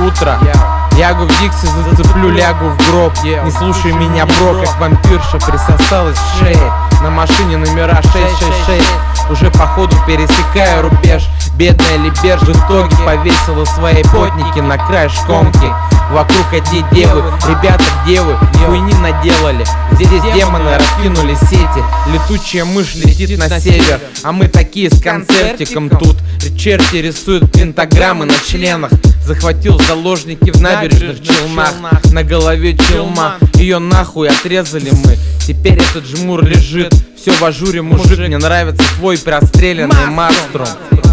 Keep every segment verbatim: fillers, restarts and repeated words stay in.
утро. Ягу в Дикси зацеплю, лягу в гроб. Не слушай меня, бро, как вампирша присосалась к шее. На машине номера шесть шесть шесть. Уже походу пересекаю рубеж. Бедная Либерж в итоге повесила свои потники на край шконки. Вокруг одни девы, ребята, где вы? Хуйни наделали. Здесь демоны раскинули сети. Летучая мышь летит на север, а мы такие с концертиком тут. Черти рисуют пентаграммы на членах. Захватил заложники в набережных Челнах. На голове челма, ее нахуй отрезали мы. Теперь этот жмур лежит, все в ажуре, мужик. Мне нравится твой простреленный Маструм.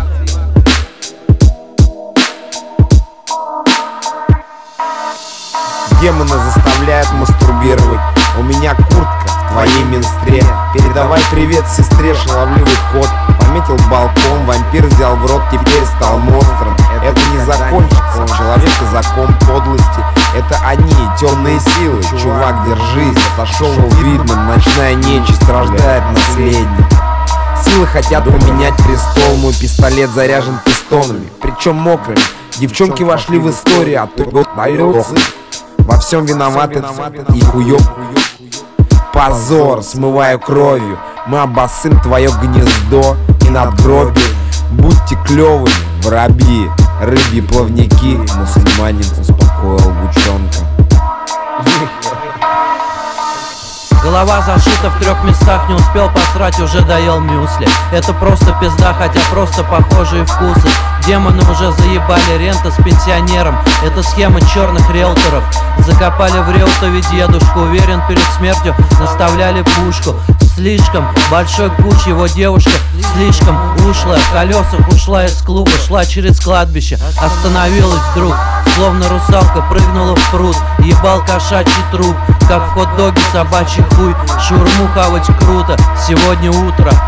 Демоны заставляют мастурбировать. У меня куртка в твоей минстре. Передавай привет сестре, шаловливый кот. Пометил балкон, вампир взял в рот, теперь стал монстром. Это не закончится, человека закон подлости. Это они, темные силы. Чувак, держись, отошел видным. Ночная нечисть рождает наследник. Силы хотят поменять престол. Мой пистолет заряжен пистонами, причем мокрыми. Девчонки вошли в историю, а ты год наелся. Во всем виноваты и хуёк. Позор, смываю кровью. Мы обоссым твое гнездо и надгробие. Будьте клёвыми, воробьи, рыбьи плавники. Мусульманин успокоил гучонка. Голова зашита в трех местах, не успел посрать, уже доел мюсли. Это просто пизда, хотя просто похожие вкусы. Демоны уже заебали, рента с пенсионером. Это схема черных риэлторов. Закопали в реутове дедушку, уверен, перед смертью наставляли пушку. Слишком большой куч, его девушка слишком ушлая. В колесах ушла из клуба, шла через кладбище. Остановилась вдруг, словно русалка прыгнула в пруд. Ебал кошачий труп, как в хот-доге собачий хуй. Шаурму хавать круто, сегодня утро